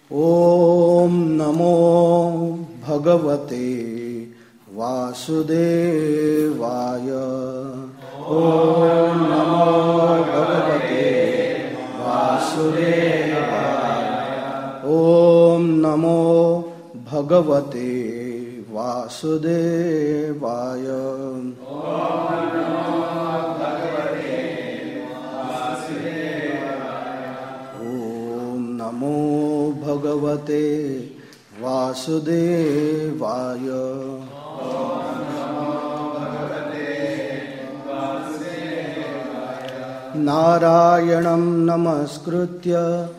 ॐ नमो भगवते वासुदेवाय। ॐ नमो भगवते वासुदेवाय। ॐ नमो भगवते वासुदेवाय। नमो भगवते वासुदेवाय। नारायणं नमस्कृत्य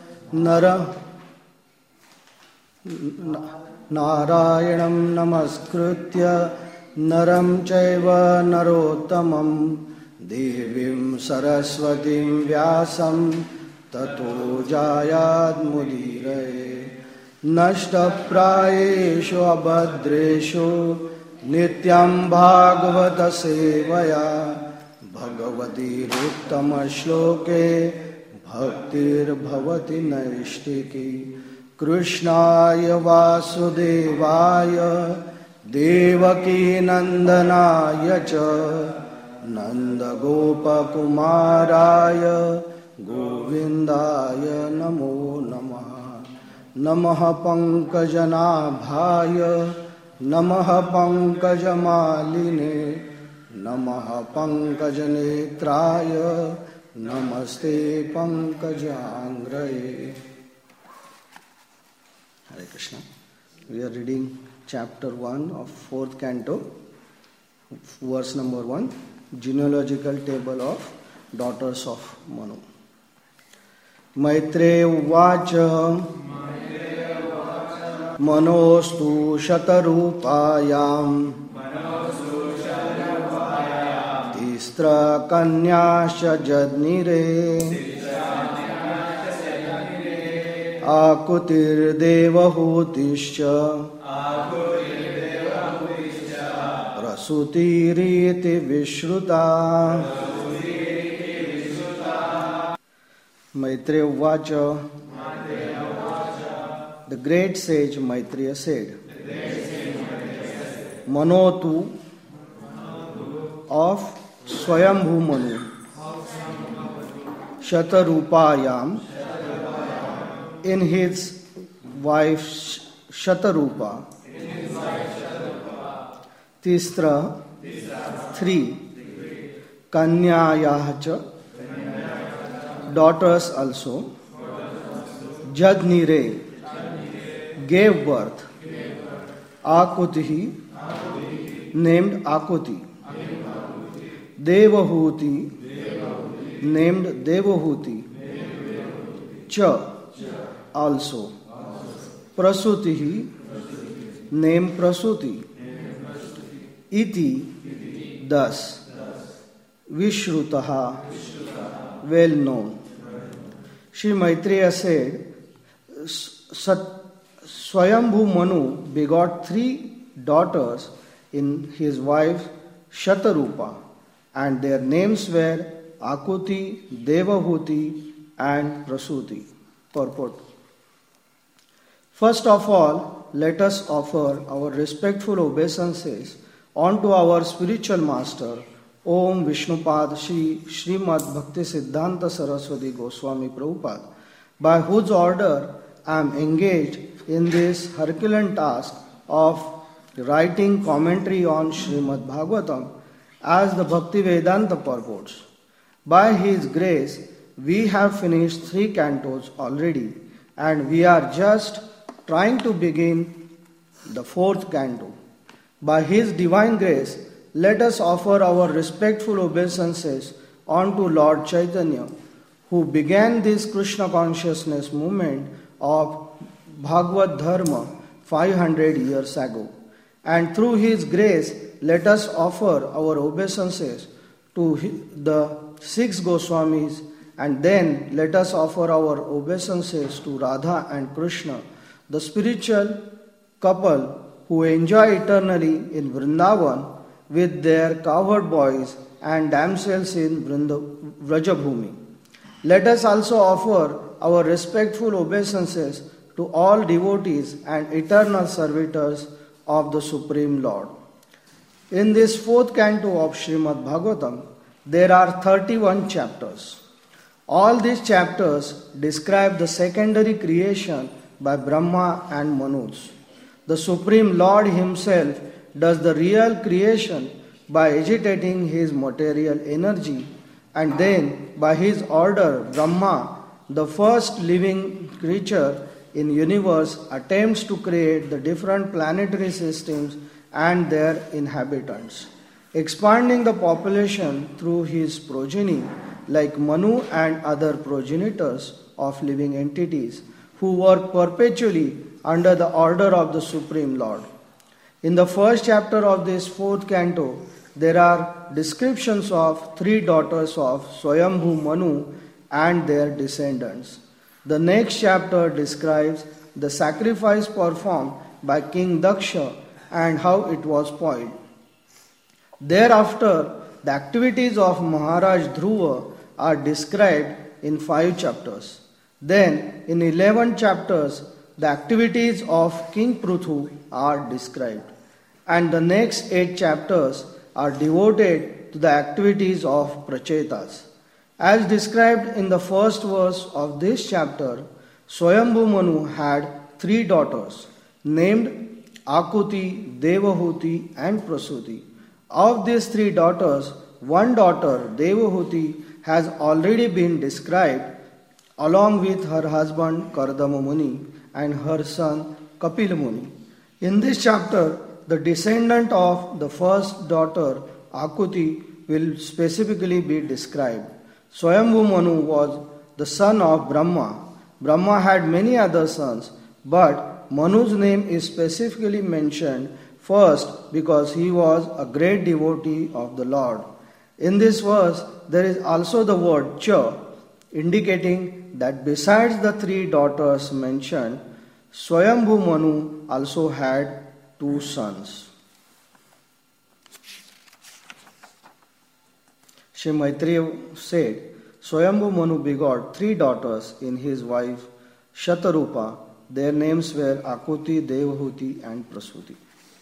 नरं चैव नरोत्तमं देवीं सरस्वतीं व्यासं ततो जायाद्मुदीरये। नष्टप्रायेषु अभद्रेषु नित्यं भागवत सेवया भगवतीरुत्तमश्लोके भक्तिर्भवति नैष्टिकी। कृष्णाय वासुदेवाय देवकीनन्दनाय च नन्दगोपकुमाराय गोविन्दाय नमो नमः। नमः पंकजनाभाय नमः पंकजमालिने नमः पंकजनेत्राय नमस्ते पंकजांग्रये। Hare Krishna. We are reading chapter 1 of 4th canto, verse number 1, genealogical table of daughters of Manu. Maitreya उवाच मनोस्तु शतरूपायां तिस्रकन्याश्च जज्ञिरे आकुतिर्देवहूतिश्च प्रसूतिरिति विश्रुता। Maitreya Uvacha. The great sage Maitreya said, Manotu of Swayambhu Manu, Shatarupayam, in his wife Shatarupa, Tisra, 3, Kanyayacha, daughters also, Jadnire, gave birth, Akutihi, named Akuti, Devahuti, named Devahuti, Cha, also, Prasutihi, named Prasuti, Iti, thus, Vishrutaha, well known. Shri Maitreya said, Swayambhu Manu begot 3 daughters in his wife Shatarupa, and their names were Akuti, Devahuti, and Prasuti. Purport. First of all, let us offer our respectful obeisances unto our spiritual master, Om Vishnupad Shri Srimad Bhakti Siddhanta Saraswati Goswami Prabhupada, by whose order I am engaged in this Herculean task of writing commentary on Srimad Bhagavatam as the Bhakti Vedanta purports. By his grace, we have finished 3 cantos already, and we are just trying to begin the 4th canto. By his divine grace, let us offer our respectful obeisances unto Lord Chaitanya, who began this Krishna consciousness movement of Bhagavad Dharma 500 years ago. And through his grace, let us offer our obeisances to the 6 Goswamis, and then let us offer our obeisances to Radha and Krishna, the spiritual couple who enjoy eternally in Vrindavan with their cowherd boys and damsels in Vrajabhumi. Let us also offer our respectful obeisances to all devotees and eternal servitors of the Supreme Lord. In this fourth canto of Srimad Bhagavatam, there are 31 chapters. All these chapters describe the secondary creation by Brahma and Manus. The Supreme Lord Himself does the real creation by agitating His material energy, and then by His order Brahma, the first living creature in universe, attempts to create the different planetary systems and their inhabitants, expanding the population through his progeny like Manu and other progenitors of living entities who work perpetually under the order of the Supreme Lord. In the first chapter of this fourth canto, there are descriptions of 3 daughters of Swayambhu Manu and their descendants. The next chapter describes the sacrifice performed by King Daksha and how it was spoiled. Thereafter, the activities of Maharaj Dhruva are described in 5 chapters. Then, in 11 chapters, the activities of King Pruthu are described. And the next 8 chapters are devoted to the activities of Prachetas. As described in the first verse of this chapter, Swayambhu Manu had 3 daughters named Akuti, Devahuti and Prasuti. Of these 3 daughters, one daughter, Devahuti, has already been described along with her husband Kardama Muni and her son Kapil Muni. In this chapter, the descendant of the first daughter, Akuti, will specifically be described. Swayambhu Manu was the son of Brahma. Brahma had many other sons, but Manu's name is specifically mentioned first because he was a great devotee of the Lord. In this verse, there is also the word Cha, indicating that besides the 3 daughters mentioned, Swayambhu Manu also had 2 sons. Shri Maitreya said, Swayambhu Manu begot 3 daughters in his wife Shatarupa. Their names were Akuti, Devahuti and Prasuti.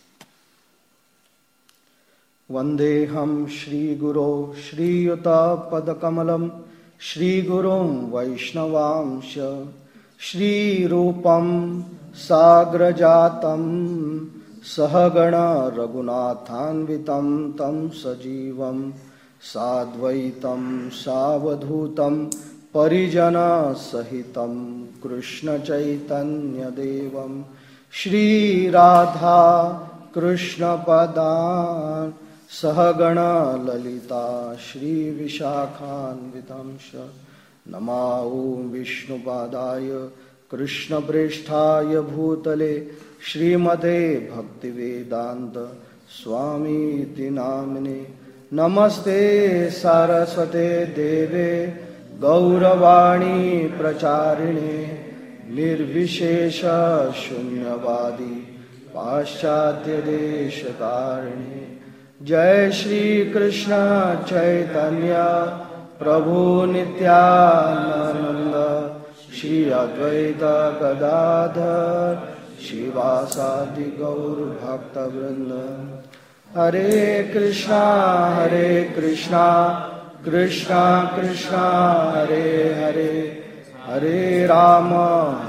Vandeham Shri Guru Shri Yuta Padakamalam Shri Gurum Vaishnavamsha Shri Rupam Sagrajatam Sahagana Raghunathanvitam Tam Sajivam Sadvaitam Savadhutam Parijana Sahitam Krishna Chaitanya Devam Shri Radha Krishna Padan Sahagana Lalita Shri Vishakhan Vitamsha Namau Vishnu Padaya Krishna Preshthaya Bhutale Srimate Bhaktivedanta Swami Tinamine Namaste Saraswate Deve Gauravani Pracharine Nirvishesha Shunyavadi Paschatya Deshakarine Jai Shri Krishna Chaitanya Prabhu Nityananda Shri Advaita Gadadhar Shivasadi Gaur Bhakta Vrinda Hare Krishna Krishna Krishna Hare Hare Hare Rama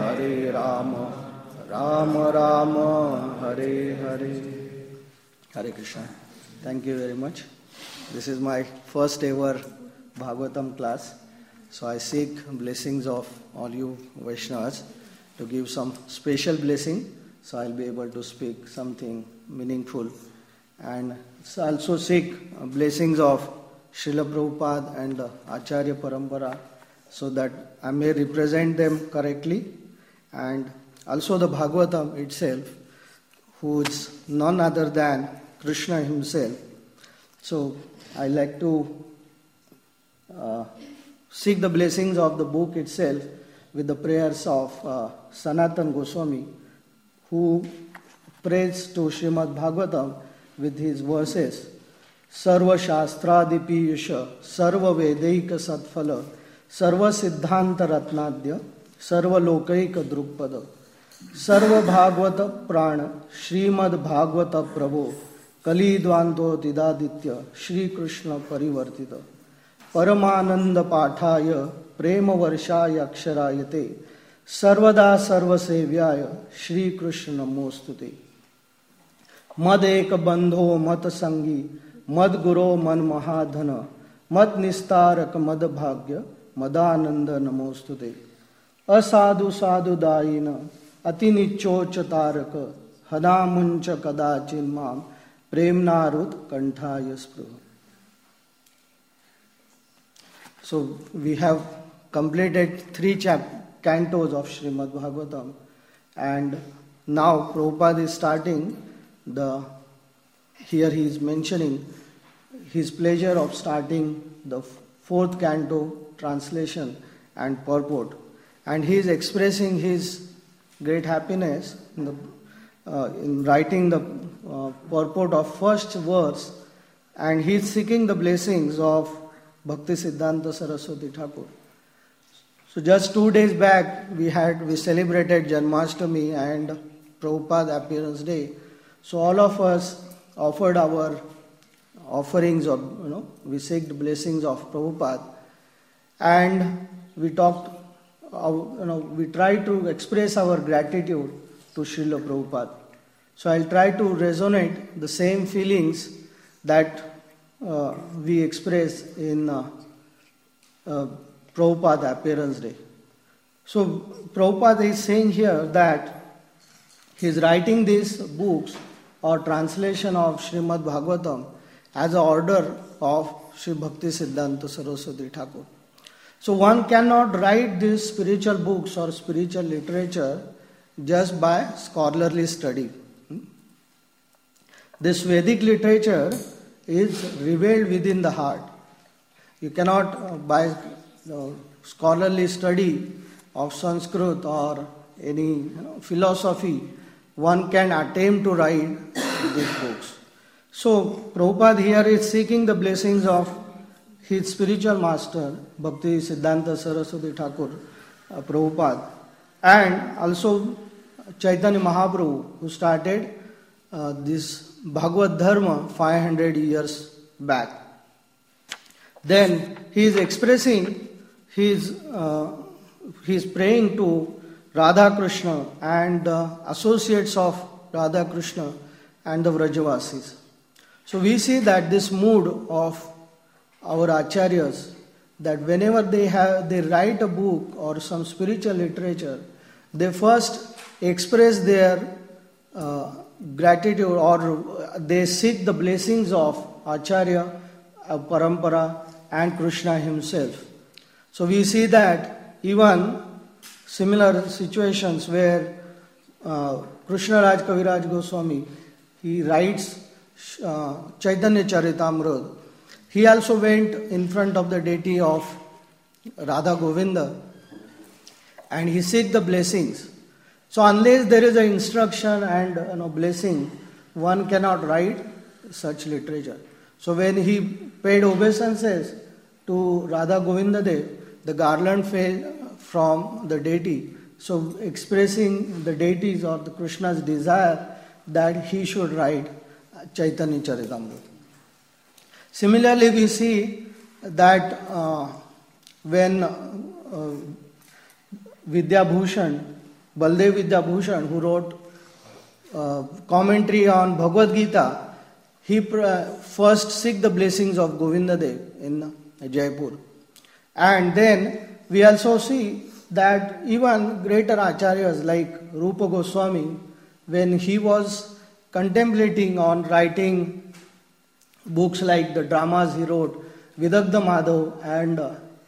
Rama Rama Hare Hare. Hare Krishna. Thank you very much. This is my first ever Bhagavatam class. So I seek blessings of all you Vaishnavas to give some special blessing. So I'll be able to speak something meaningful. And also seek blessings of Srila Prabhupada and Acharya Parampara so that I may represent them correctly. And also the Bhagavatam itself, who is none other than Krishna himself. So I like to seek the blessings of the book itself with the prayers of Sanatan Goswami, who prays to Srimad Bhagavatam with his verses. Sarva Shastradipi Sarva Vedaika Satphala Sarva Siddhanta Ratnadya Sarva Lokaika Drukpada सर्व भागवत प्राण श्रीमद भागवत प्रभो कलिद्वांतो तिदादित्य श्री कृष्ण परिवर्तित परमानंद पाठाय प्रेम वर्षाय अक्षरायते सर्वदा सर्वसेव्याय श्री कृष्ण नमोस्तुते। मद एक बंधो मत संगी मद गुरो मन महाधन मद निस्तारक मद भाग्य मदानंद नमोस्तुते। असाधु साधु दायिन अतिनिच्चोच तारक हदामुंच कदाचिन माम प्रेमनारुत कंठाय स्पृह। So we have completed 3 cantos of Srimad Bhagavatam, and now Prabhupada is starting here he is mentioning his pleasure of starting the 4th canto translation and purport, and he is expressing his great happiness in writing the purport of first verse, and he is seeking the blessings of Bhakti Siddhanta Saraswati Thakur. So just 2 days back we celebrated Janmashtami and Prabhupada Appearance Day. So all of us offered our offerings of, we seek the blessings of Prabhupada, and we talked, we try to express our gratitude to Srila Prabhupada. So I'll try to resonate the same feelings that we express in Prabhupada Appearance Day. So Prabhupada is saying here that he is writing these books or translation of Srimad Bhagavatam as an order of Sri Bhakti Siddhanta Saraswati Thakur. So one cannot write these spiritual books or spiritual literature just by scholarly study. This Vedic literature is revealed within the heart. You cannot by scholarly study of Sanskrit or any philosophy one can attempt to write these books. So Prabhupada here is seeking the blessings of his spiritual master Bhakti Siddhanta Saraswati Thakur Prabhupada, and also Chaitanya Mahaprabhu, who started this Bhagavad Dharma 500 years back. Then he is expressing his praying to Radha Krishna and associates of Radha Krishna and the Vrajavasis. So we see that this mood of our acharyas, that whenever they write a book or some spiritual literature, they first express their gratitude, or they seek the blessings of Acharya, Parampara and Krishna himself. So we see that even similar situations where Krishna Raj Kaviraj Goswami, he writes Chaitanya Charitamrita, he also went in front of the deity of Radha Govinda and he seek the blessings. So unless there is an instruction and blessing, one cannot write such literature. So when he paid obeisances to Radha Govinda Dev, the garland fell from the deity, so expressing the deity's or the Krishna's desire that he should write Chaitanya Charitamrita. Similarly, we see that when Vidyabhushan, Baldev Vidyabhushan, who wrote commentary on Bhagavad Gita, he first seek the blessings of Govinda Dev in Jaipur. And then we also see that even greater acharyas like Rupa Goswami, when he was contemplating on writing books like the dramas he wrote, Vidagdha Madhav and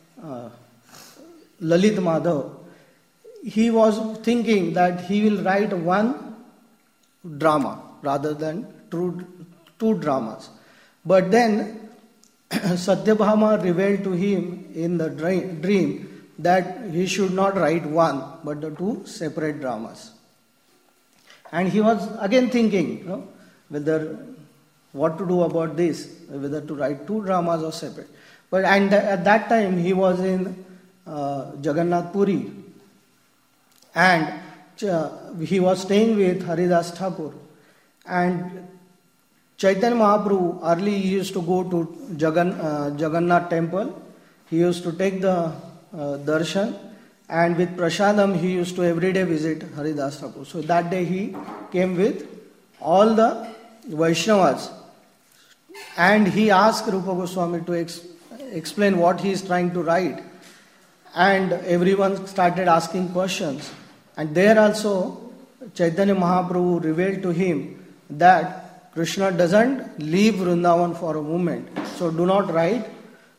Lalit Madhav, he was thinking that he will write one drama rather than two dramas. But then Satyabhama revealed to him in the dream that he should not write one but the 2 separate dramas. And he was again thinking, whether what to do about this, whether to write 2 dramas or separate. But at that time he was in Jagannath Puri, and he was staying with Haridas Thakur, and Chaitanya Mahaprabhu early he used to go to Jagannath temple. He used to take the darshan, and with prasadam he used to every day visit Haridas Thakur. So that day he came with all the Vaishnavas, and he asked Rupa Goswami to explain what he is trying to write, and everyone started asking questions. And there also Chaitanya Mahaprabhu revealed to him that Krishna doesn't leave Vrindavan for a moment. So do not write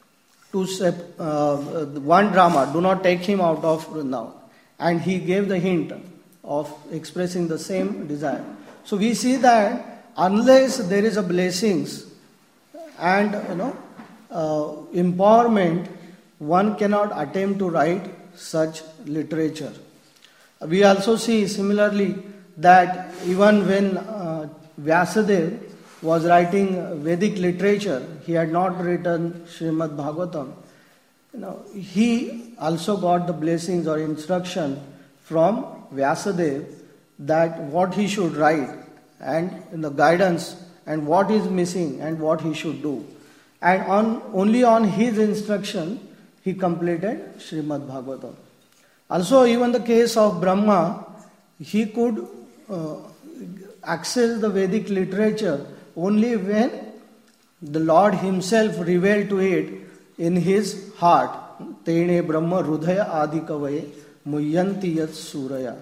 one drama, do not take him out of Vrindavan. And he gave the hint of expressing the same desire. So we see that unless there is a blessings and empowerment, one cannot attempt to write such literature. We also see similarly that even when Vyasadeva was writing Vedic literature, he had not written Srimad Bhagavatam. He also got the blessings or instruction from Vyasadeva that what he should write and the guidance and what is missing and what he should do. And only on his instruction he completed Srimad Bhagavatam. Also, even the case of Brahma, he could access the Vedic literature only when the Lord himself revealed to it in his heart. Tene Brahma Rudhaya Adikavaye Muyyanti Yat Suraya.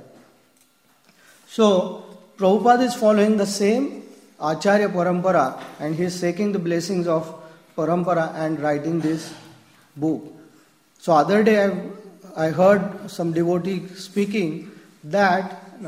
So, Prabhupada is following the same Acharya Parampara, and he is taking the blessings of Parampara and writing this book. So, other day I heard some devotee speaking that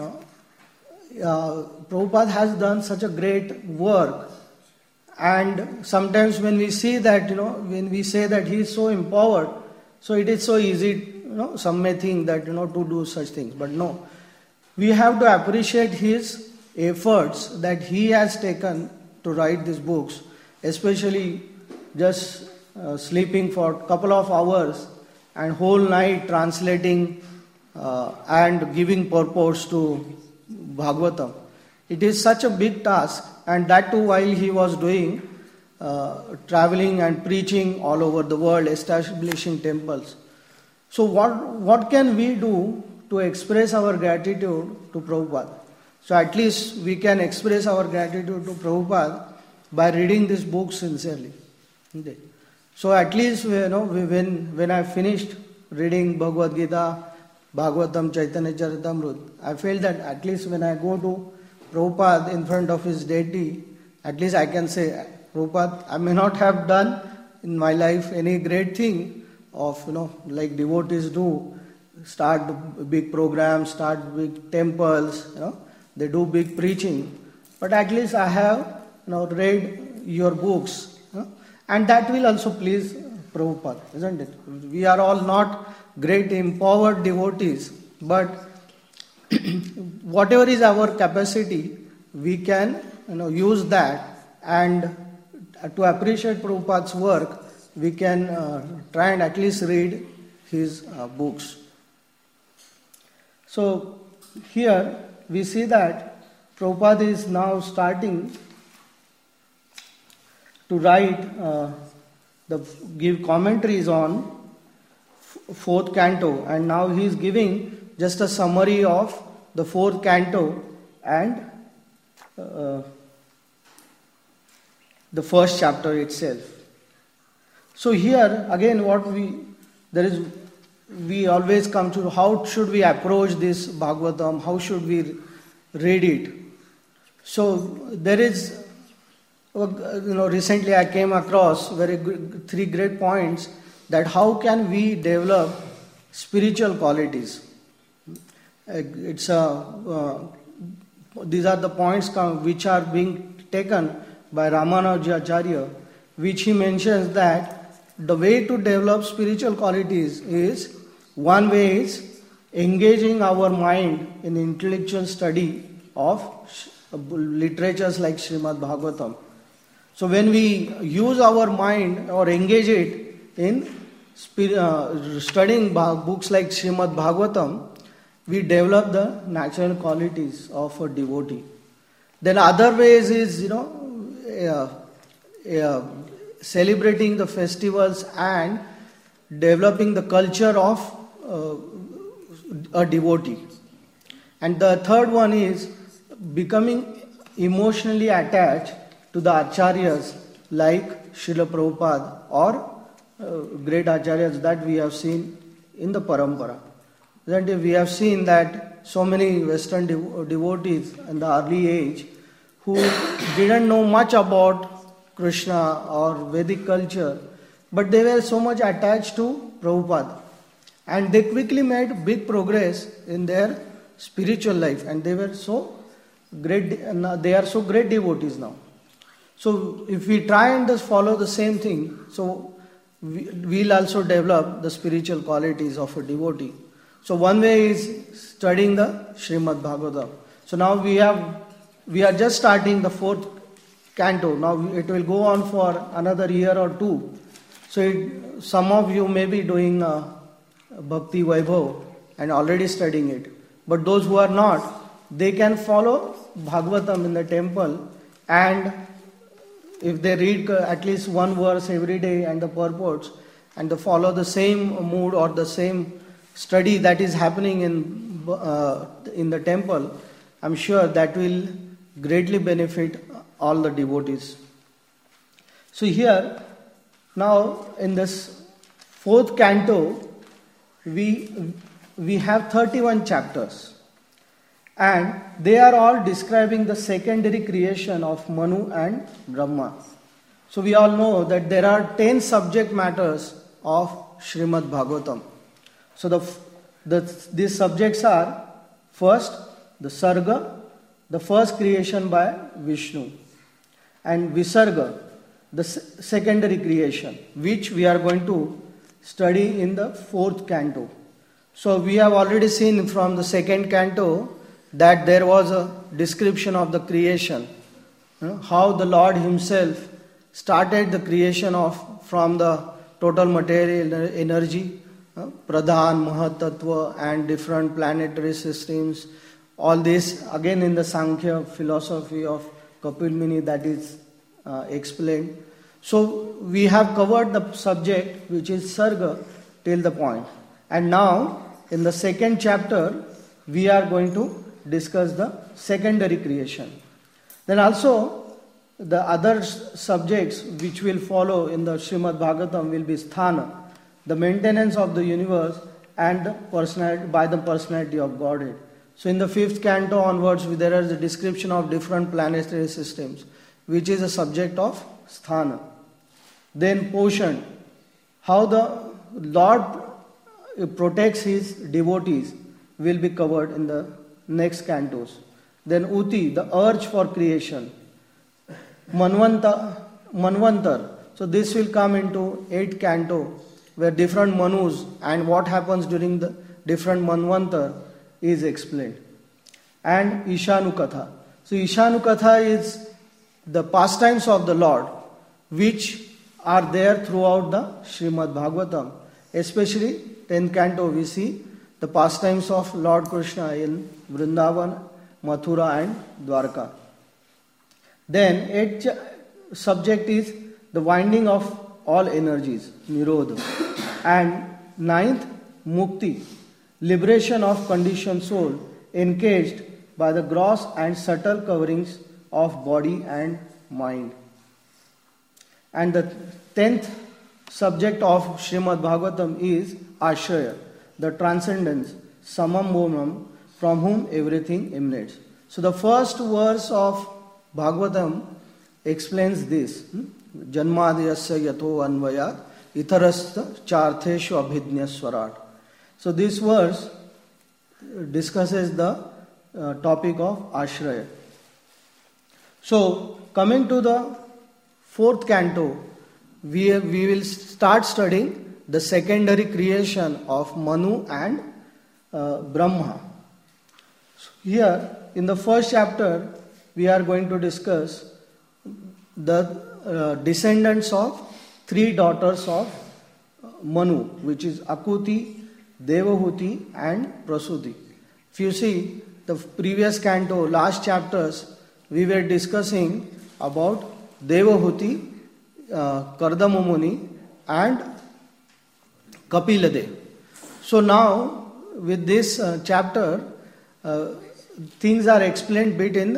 Prabhupada has done such a great work, and sometimes when we see that, when we say that he is so empowered, so it is so easy, some may think that, to do such things, but no. We have to appreciate his efforts that he has taken to write these books, especially just sleeping for a couple of hours and whole night translating and giving purpose to Bhagavatam. It is such a big task, and that too while he was doing traveling and preaching all over the world, establishing temples. So what can we do to express our gratitude to Prabhupada? So at least we can express our gratitude to Prabhupada by reading this book sincerely. So at least when I finished reading Bhagavad Gita, Bhagavatam, Chaitanya Charitamrita, I felt that at least when I go to Prabhupada in front of his deity, at least I can say, Prabhupada, I may not have done in my life any great thing of, like devotees do, start big programs, start big temples, they do big preaching. But at least I have read your books. And that will also please Prabhupada, isn't it? We are all not great empowered devotees, but whatever is our capacity, we can use that, and to appreciate Prabhupada's work, we can try and at least read his books. So here we see that Prabhupada is now starting to write, give commentaries on fourth canto, and now he is giving just a summary of the fourth canto and the first chapter itself. So here again, we always come to how should we approach this Bhagavatam, how should we read it. So there is, recently I came across three great points that how can we develop spiritual qualities. These are the points which are being taken by Ramanujacharya, which he mentions that the way to develop spiritual qualities is, one way is engaging our mind in intellectual study of literatures like Srimad Bhagavatam. So when we use our mind or engage it in studying books like Srimad Bhagavatam, we develop the natural qualities of a devotee. Then other ways is, celebrating the festivals and developing the culture of a devotee. And the third one is becoming emotionally attached to the acharyas like Srila Prabhupada or great acharyas that we have seen in the parampara. Then we have seen that so many Western devotees in the early age who didn't know much about Krishna or Vedic culture, but they were so much attached to Prabhupada. And they quickly made big progress in their spiritual life, and they were so great, they are so great devotees now. So if we try and just follow the same thing, so we'll also develop the spiritual qualities of a devotee. So one way is studying the Srimad Bhagavatam. So now we are just starting the 4th canto. Now it will go on for another year or two. So some of you may be doing Bhakti Vaibhav and already studying it. But those who are not, they can follow Bhagavatam in the temple, and if they read at least one verse every day and the purports, and they follow the same mood or the same study that is happening in the temple, I'm sure that will greatly benefit all the devotees. So here, now in this 4th canto, we have 31 chapters, and they are all describing the secondary creation of Manu and Brahma. So we all know that there are 10 subject matters of Srimad Bhagavatam. So these subjects are: first, the Sarga, the first creation by Vishnu, and Visarga, the secondary creation, which we are going to study in the 4th canto. So we have already seen from the 2nd canto that there was a description of the creation, how the Lord Himself started the creation from the total material energy, Pradhan, Mahat Tattva, and different planetary systems. All this again in the Sankhya philosophy of Kapil Muni that is explained. So we have covered the subject which is Sarga till the point. And now in the 2nd chapter we are going to discuss the secondary creation. Then also the other subjects which will follow in the Srimad Bhagavatam will be Sthana, the maintenance of the universe and the personality of Godhead. So in the 5th canto onwards there is a description of different planetary systems, which is a subject of Sthana. Then Poshan, how the Lord protects His devotees, will be covered in the next cantos. Then Uti, the urge for creation. Manvantar, so this will come into 8th canto, where different Manus and what happens during the different Manvantar is explained. And Ishanukatha. So Ishanukatha is the pastimes of the Lord, which are there throughout the Srimad Bhagavatam. Especially 10th canto we see the pastimes of Lord Krishna in Vrindavan, Mathura and Dwarka. Then 8th subject is the winding of all energies, Nirodha. And 9th, Mukti, liberation of conditioned soul encaged by the gross and subtle coverings of body and mind. And the 10th subject of Srimad Bhagavatam is Ashraya, the transcendence, Samam Momam, from whom everything emanates. So the first verse of Bhagavatam explains this. Janmadhyasya yatho anvayat itarastha chartheshu abhidnya swarat. So this verse discusses the topic of Ashraya. So coming to the 4th canto, we will start studying the secondary creation of Manu and Brahma. So here in the 1st chapter we are going to discuss the descendants of 3 daughters of Manu, which is Akuti, Devahuti and Prasuti. If you see the previous canto, last chapters, we were discussing about Devahuti, Kardama Muni and Kapilade. So now with this chapter, things are explained bit in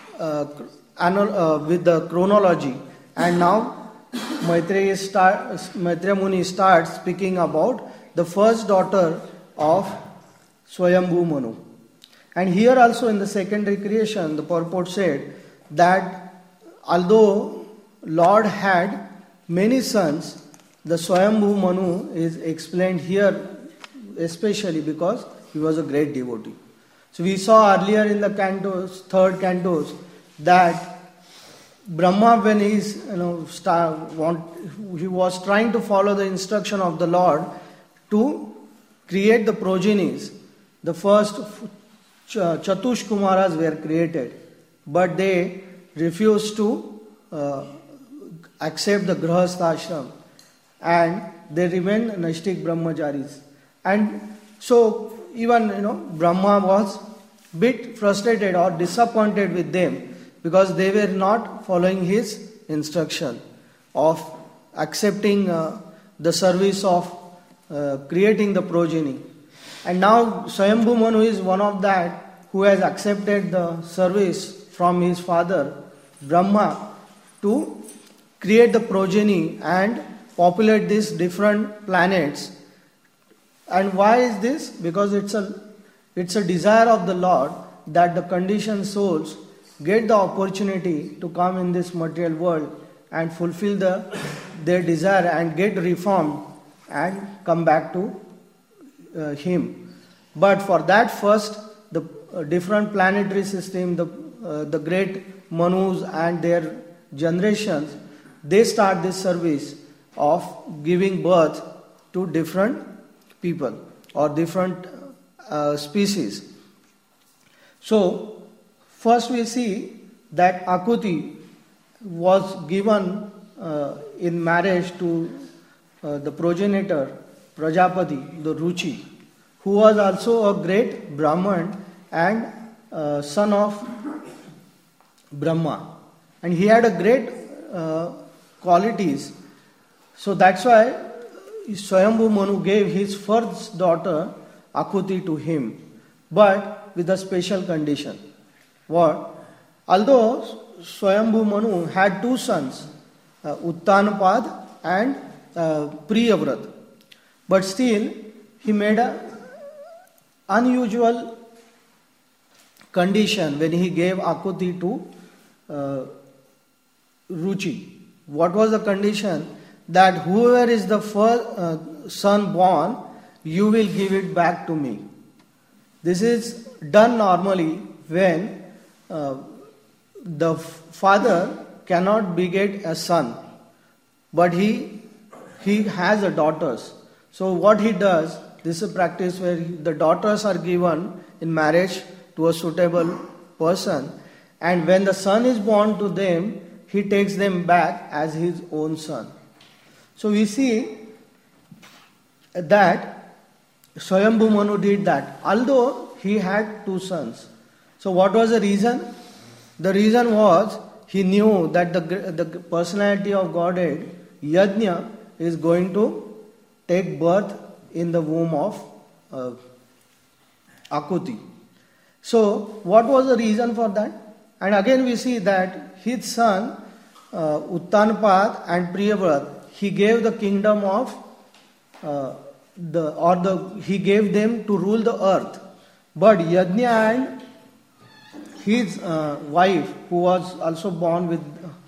with the chronology, and now Maitreya Muni starts speaking about the first daughter of Swayambhu Manu. And here also in the secondary creation, the purport said that although Lord had many sons, the Swayambhu Manu is explained here especially because he was a great devotee. So we saw earlier in the cantos, third cantos, that Brahma, when he was trying to follow the instruction of the Lord to create the progenies, the first Chatush Kumaras were created, but they refused to accept the Grahastha ashram, and they remained Naishtik Brahmacharis. And so even Brahma was bit frustrated or disappointed with them because they were not following his instruction of accepting the service of creating the progeny. And now Swayambhu Manu is one of that who has accepted the service from his father Brahma to create the progeny and populate these different planets. And why is this? Because it's a desire of the Lord that the conditioned souls get the opportunity to come in this material world and fulfill their desire and get reformed and come back to him. But for that first, the different planetary system, the great Manus and their generations, they start this service of giving birth to different people or different species. So first we see that Akuti was given in marriage to the progenitor Prajapati, the Ruchi, who was also a great Brahman and son of Brahma. And he had a great qualities. So that's why Swayambhu Manu gave his first daughter Akuti to him, but with a special condition. What? Although Swayambhu Manu had two sons, Uttanapad and Priyavrat, but still he made an unusual condition when he gave Akuti to Ruchi. What was the condition? That whoever is the first son born, you will give it back to me. This is done normally when the father cannot beget a son, but he has a daughters. So what he does, this is a practice where the daughters are given in marriage to a suitable person, and when the son is born to them, he takes them back as his own son. So we see that Swayambhu Manu did that, although he had two sons. So what was the reason? The reason was he knew that the personality of Godhead, Yajna, is going to take birth in the womb of Akuti. So what was the reason for that? And again we see that his son Uttanapad and Priyavrat, he gave the kingdom of he gave them to rule the earth. But Yajna and his wife, who was also born with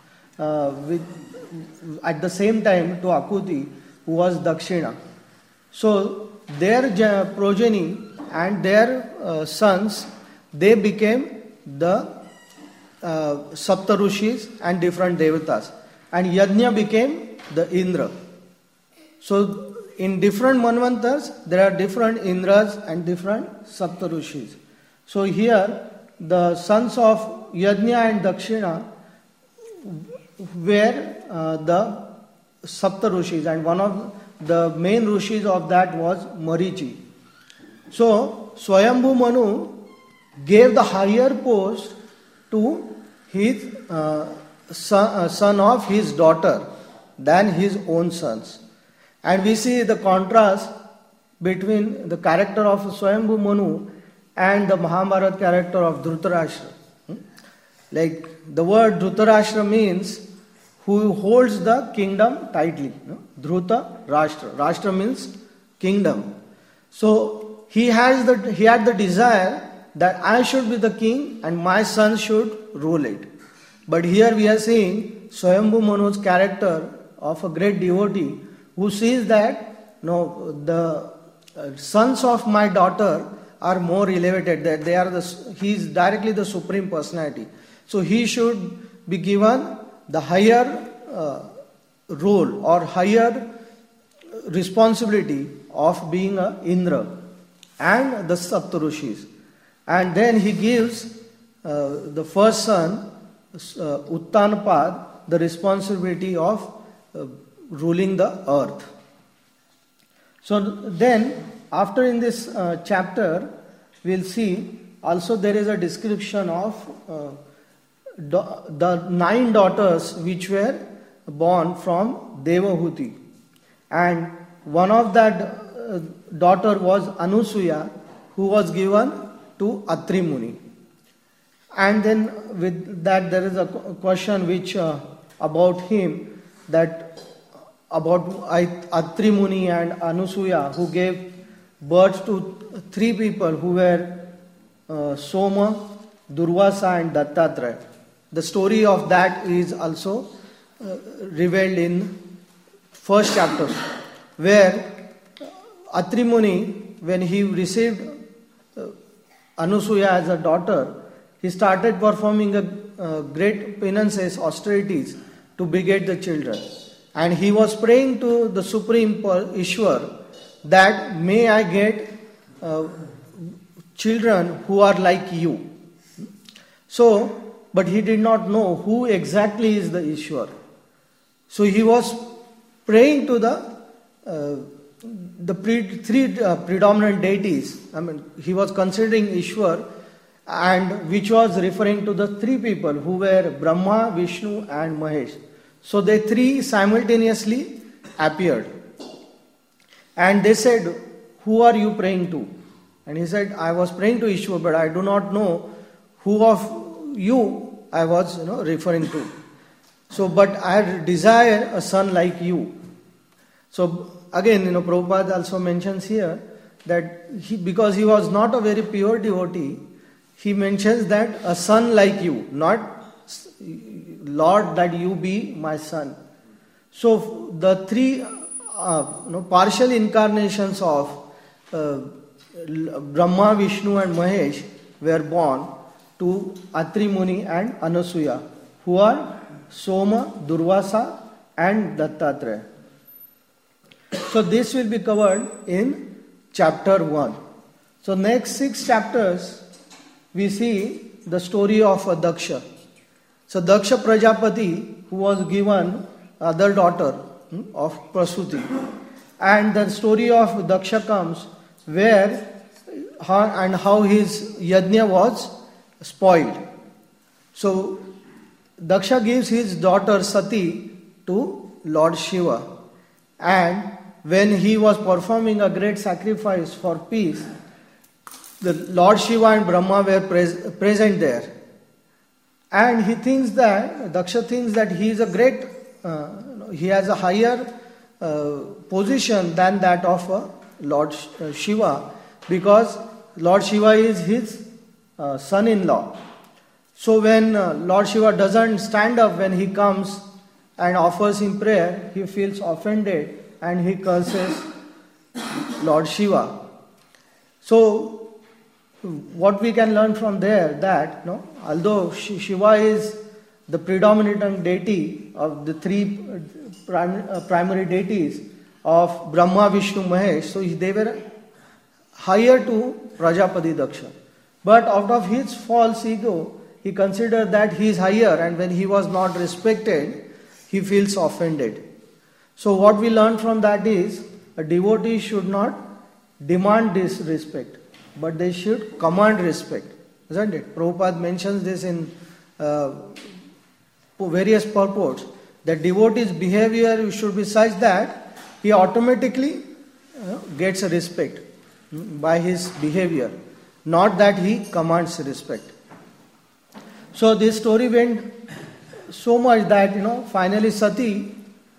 at the same time to Akuti, who was Dakshina. So their progeny and their sons, they became the Saptarushis and different devatas. And Yajna became the Indra. So in different Manvantars, there are different Indras and different Saptarushis. So here, the sons of Yajna and Dakshina were the Saptarushis, and one of the main Rishis of that was Marichi. So Swayambhu Manu gave the higher post to his son of his daughter than his own sons. And we see the contrast between the character of Swayambhu Manu and the Mahabharata character of Dhritarashtra. Like the word Dhritarashtra means who holds the kingdom tightly. Dhruta Rashtra. Rashtra means kingdom. So he had the desire that I should be the king and my son should rule it. But here we are seeing Swayambhu Manu's character of a great devotee who sees that no, the sons of my daughter are more elevated. That they are he is directly the supreme personality. So he should be given the higher role or higher responsibility of being a Indra and the Saptarishis. And then he gives the first son, Uttanapad, the responsibility of ruling the earth. So then, after in this chapter, we'll see also there is a description of the 9 daughters which were born from Devahuti. And one of that daughter was Anusuya, who was given to Atri Muni. And then with that there is a question which about him, that about Atri Muni and Anusuya, who gave birth to 3 people who were Soma, Durvasa and Dattatreya. The story of that is also revealed in first chapter, where Atri Muni, when he received Anusuya as a daughter, he started performing a great penances, austerities to beget the children. And he was praying to the Supreme Ishwar that may I get children who are like you. So, but he did not know who exactly is the Ishwar. So he was praying to the three predominant deities. I mean, he was considering Ishwar, and which was referring to the 3 people who were Brahma, Vishnu and Mahesh. So they 3 simultaneously appeared. And they said, who are you praying to? And he said, I was praying to Ishwar, but I do not know who of you I was referring to. So, but I desire a son like you. So again, Prabhupada also mentions here that because he was not a very pure devotee, he mentions that a son like you, not Lord that you be my son. So the 3 partial incarnations of Brahma, Vishnu and Mahesh were born to Atri Muni and Anusuya, who are Soma, Durvasa and Dattatreya. So this will be covered in chapter 1. So next 6 chapters we see the story of Daksha. So Daksha Prajapati, who was given other daughter of Prasuti, and the story of Daksha comes where how his yajna was spoiled. So Daksha gives his daughter Sati to Lord Shiva, and when he was performing a great sacrifice for peace, the Lord Shiva and Brahma were present there. And Daksha thinks that he is a great, he has a higher position than that of Lord Shiva, because Lord Shiva is his son-in-law. So when Lord Shiva doesn't stand up when he comes and offers him prayer, he feels offended and he curses Lord Shiva. So what we can learn from there, that although Shiva is the predominant deity of the 3 primary deities of Brahma, Vishnu, Mahesh, so they were higher to Prajapati Daksha. But out of his false ego, he considered that he is higher, and when he was not respected, he feels offended. So what we learn from that is, a devotee should not demand this respect, but they should command respect. isn't it? Prabhupada mentions this in various purports, that devotee's behavior should be such that he automatically gets a respect by his behavior, not that he commands respect. So this story went so much that finally Sati,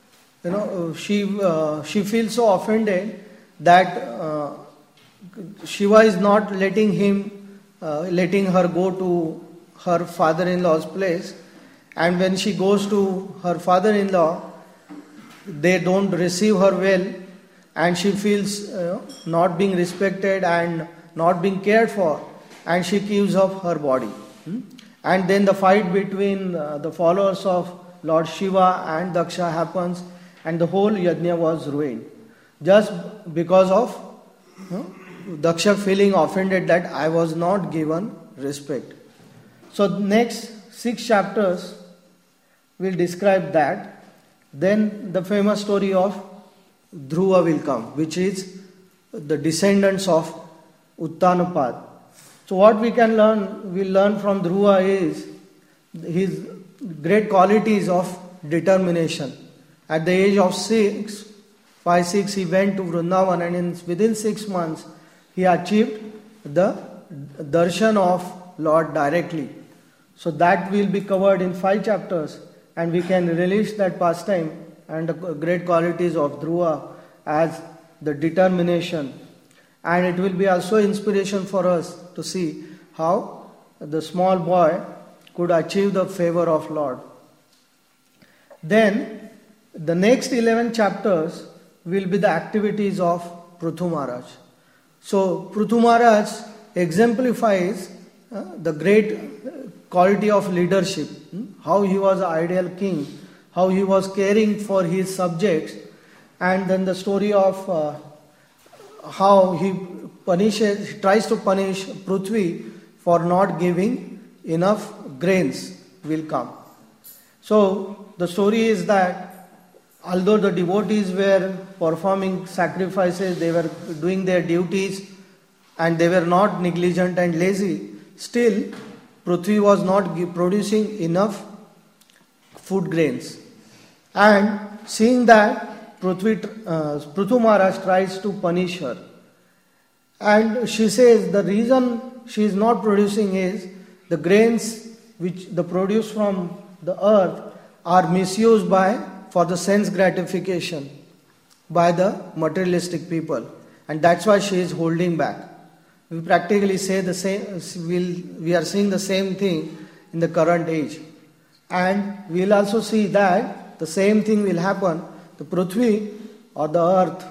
she feels so offended that Shiva is not letting her go to her father-in-law's place, and when she goes to her father-in-law, they don't receive her well, and she feels not being respected and not being cared for, and she gives up her body. And then the fight between the followers of Lord Shiva and Daksha happens, and the whole yajna was ruined, just because of Daksha feeling offended that I was not given respect. So next 6 chapters will describe that. Then the famous story of Dhruva will come, which is the descendants of Uttanapad. So what we learn from Dhruva is his great qualities of determination. At the age of 5, 6, he went to Vrindavan, and within 6 months he achieved the darshan of Lord directly. So that will be covered in 5 chapters, and we can relish that pastime and the great qualities of Dhruva as the determination. And it will be also inspiration for us to see how the small boy could achieve the favor of Lord. Then the next 11 chapters will be the activities of Prithu Maharaj. So Prithu Maharaj exemplifies the great quality of leadership, how he was an ideal king, how he was caring for his subjects, and then the story of how he tries to punish Prithvi for not giving enough grains will come. So the story is that although the devotees were performing sacrifices, they were doing their duties, and they were not negligent and lazy, still Prithvi was not producing enough food grains. And seeing that, Prithu Maharaj tries to punish her. And she says the reason she is not producing is the grains which the produce from the earth are misused for the sense gratification by the materialistic people, and that's why she is holding back. We practically say the same. We are seeing the same thing in the current age, and we will also see that the same thing will happen. The Prithvi or the earth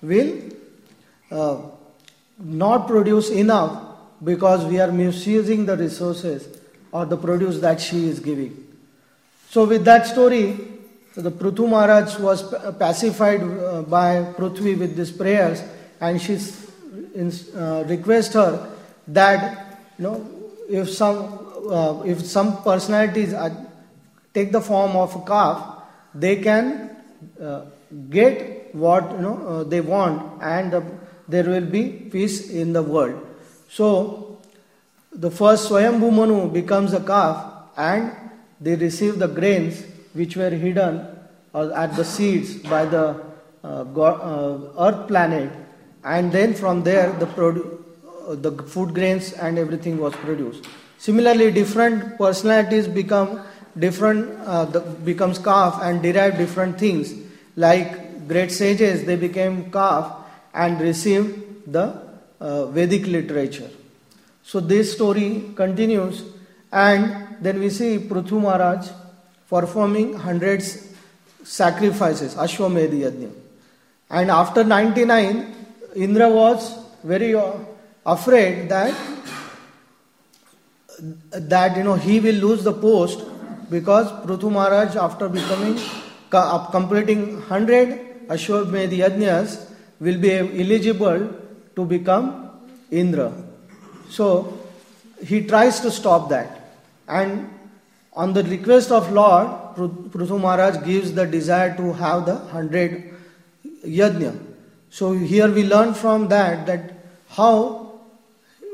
will not produce enough because we are misusing the resources or the produce that she is giving. So with that story, the Prithu Maharaj was pacified by Prithvi with these prayers, and she requests her that if some personalities take the form of a calf, they can get what they want, and there will be peace in the world. So the first Swayambhu Manu becomes a calf, and they receive the grains which were hidden at the seeds by the earth planet, and then from there the food grains and everything was produced. Similarly, different personalities becomes calf and derive different things. Like great sages, they became calf and received the Vedic literature. So this story continues, and then we see Prithu Maharaj performing hundreds sacrifices, Ashwamedh Yajna. And after 99, Indra was very afraid that he will lose the post, because Prithu Maharaj, after completing 100 Ashwamedh Yajnas, will be eligible to become Indra. So he tries to stop that, and on the request of Lord, Prithu Maharaj gives the desire to have the 100 yajna. So here we learn from that how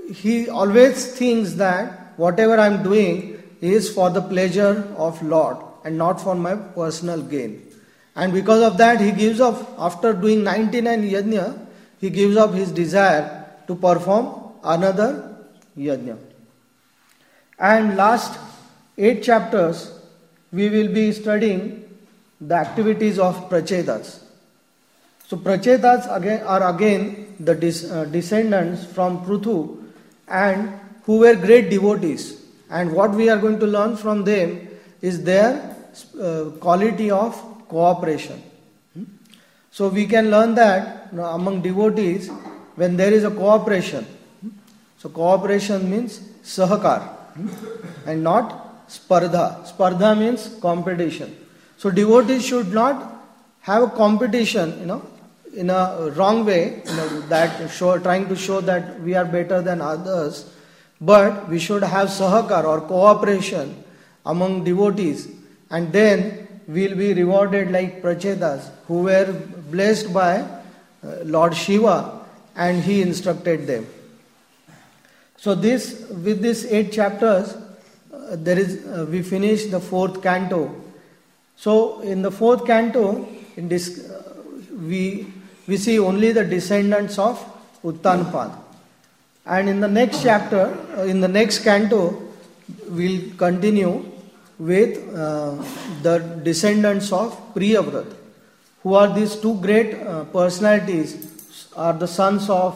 he always thinks that whatever I am doing is for the pleasure of Lord and not for my personal gain. And because of that, he gives up, after doing 99 yajna, he gives up his desire to perform another yajna. And last 8 chapters, we will be studying the activities of Prachetas. So Prachetas are again the descendants from Prithu, and who were great devotees. And what we are going to learn from them is their quality of cooperation. So we can learn that among devotees, when there is a cooperation, so cooperation means sahakar and not spardha. Spardha means competition. So devotees should not have a competition, in a wrong way, trying to show that we are better than others, but we should have sahakar or cooperation among devotees, and then we will be rewarded like Prachetas, who were blessed by Lord Shiva, and he instructed them. So with these 8 chapters, we finish the 4th canto. So in the 4th canto, in this we see only the descendants of Uttanpad. And in the next chapter, in the next canto, we'll continue with the descendants of Priyavrat, who are these 2 great personalities, are the sons of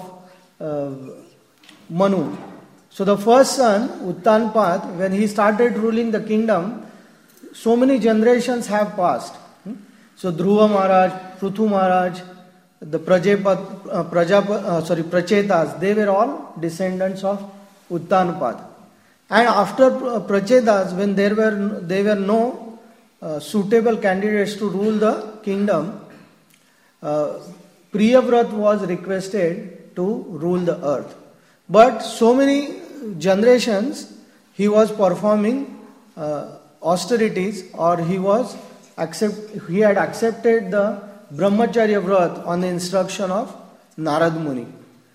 Manu. So the first son, Uttanpad, when he started ruling the kingdom, so many generations have passed. So Dhruva Maharaj, Prithu Maharaj, the Prachetas, they were all descendants of Uttanpad. And after Prachetas, when there were no suitable candidates to rule the kingdom, Priyavrat was requested to rule the earth. But so many generations he was performing austerities, or he had accepted the Brahmacharya Vrat on the instruction of Narad Muni.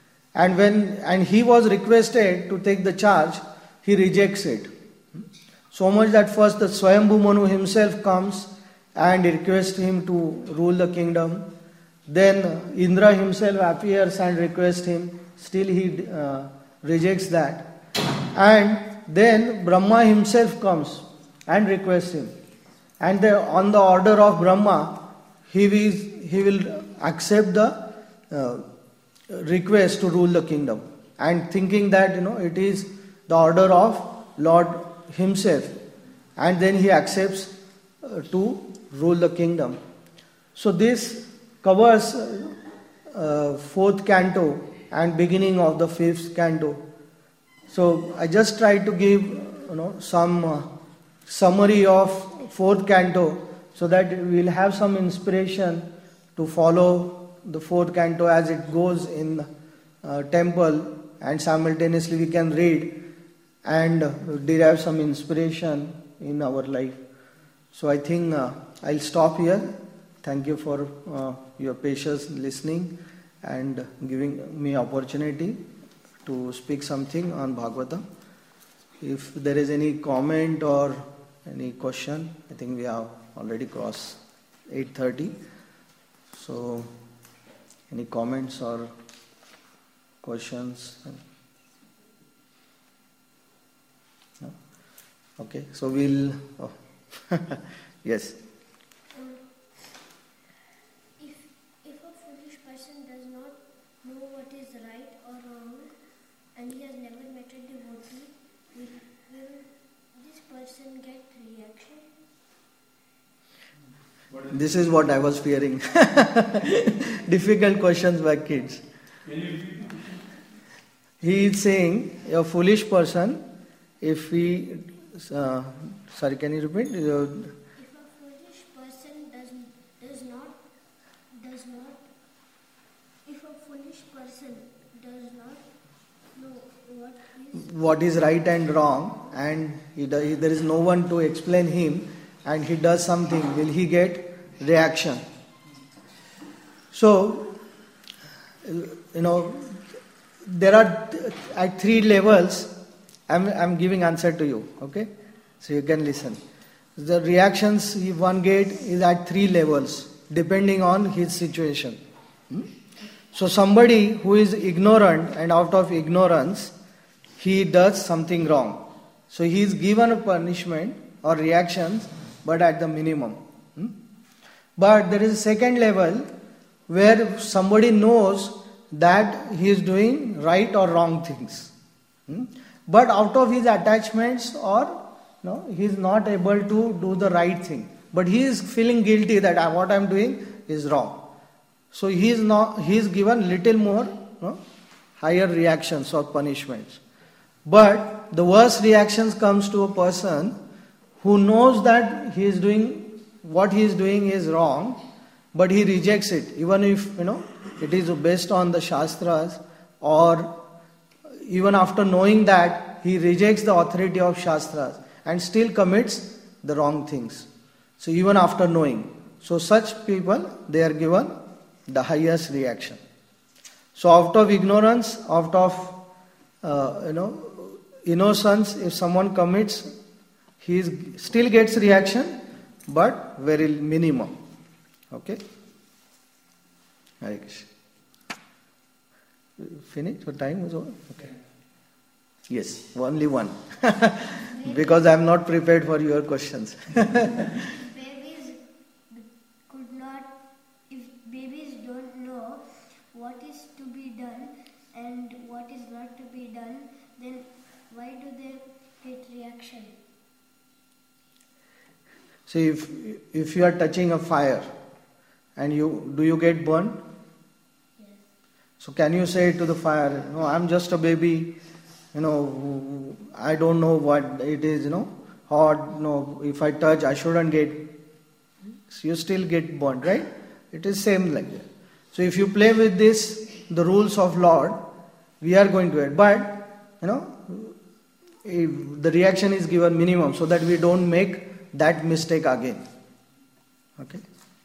And he was requested to take the charge, he rejects it. So much that first the Swayambhu Manu himself comes and requests him to rule the kingdom. Then Indra himself appears and requests him. Still he rejects that. And then Brahma himself comes and requests him. And on the order of Brahma, he will accept the request to rule the kingdom. And thinking that it is the order of Lord himself. And then he accepts to rule the kingdom. So this covers 4th canto and beginning of the 5th canto. So I just try to give some summary of 4th canto, so that we will have some inspiration to follow the 4th canto as it goes in temple, and simultaneously we can read and derive some inspiration in our life. So I think I'll stop here. Thank you for your patience listening and giving me opportunity to speak something on Bhagavatam. If there is any comment or any question, I think we have already crossed 8:30. So any comments or questions? No? Okay, so we'll... Oh. Yes. If a foolish person does not know what is right or wrong, and he has never met a devotee, will this person get reaction? This is what I was fearing. Difficult questions by kids. He is saying, a foolish person, if he... sorry, can you repeat? If a foolish person does not know what is right and wrong, and there is no one to explain him, and he does something, will he get reaction? So, there are at 3 levels. I'm giving answer to you, okay? So you can listen. The reactions one get is at 3 levels, depending on his situation. So somebody who is ignorant and out of ignorance, he does something wrong. So he is given a punishment or reactions, but at the minimum. But there is a second level where somebody knows that he is doing right or wrong things. But out of his attachments or he is not able to do the right thing. But he is feeling guilty that what I am doing is wrong. So he is given little more higher reactions or punishments. But the worst reactions comes to a person who knows that what he is doing is wrong, but he rejects it, even if it is based on the Shastras, or even after knowing that he rejects the authority of Shastras and still commits the wrong things. So even after knowing. So such people, they are given the highest reaction. So out of ignorance, out of innocence, if someone commits, he still gets reaction, but very minimum. Okay? Hare Krishna. Finish? Your time was over? Okay. Yes, only one. Because I am not prepared for your questions. Babies could not, if babies don't know what is to be done and what is not to be done, then why do they get reaction? So if you are touching a fire and do you get burned? Yes. So can you say to the fire, no, I'm just a baby, I don't know what it is, hot, no, if I touch I shouldn't get, so you still get burned, right? It is same like that. So if you play with this, the rules of Lord, we are going to it. But, if the reaction is given minimum so that we don't make that mistake again. Okay?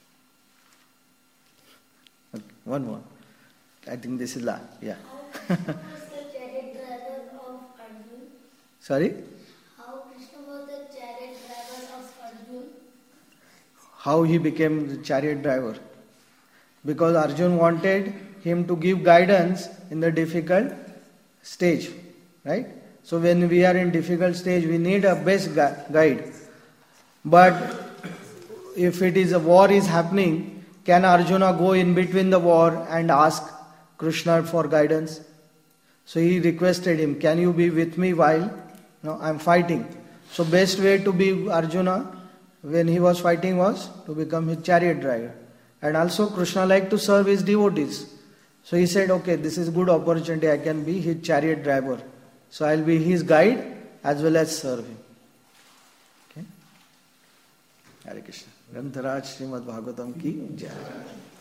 One more. I think this is last. Yeah. How Krishna was the chariot driver of Arjun? Sorry? How Krishna was the chariot driver of Arjun? How he became the chariot driver? Because Arjun wanted him to give guidance in the difficult stage. Right? So when we are in difficult stage, we need a best guide. But if it is a war is happening, can Arjuna go in between the war and ask Krishna for guidance? So he requested him, can you be with me while I am fighting? So best way to be Arjuna when he was fighting was to become his chariot driver. And also Krishna liked to serve his devotees. So he said, okay, this is good opportunity, I can be his chariot driver. So I will be his guide as well as serve him. Okay? Hare Krishna. Grantaraj Srimad Bhagavatam ki jai.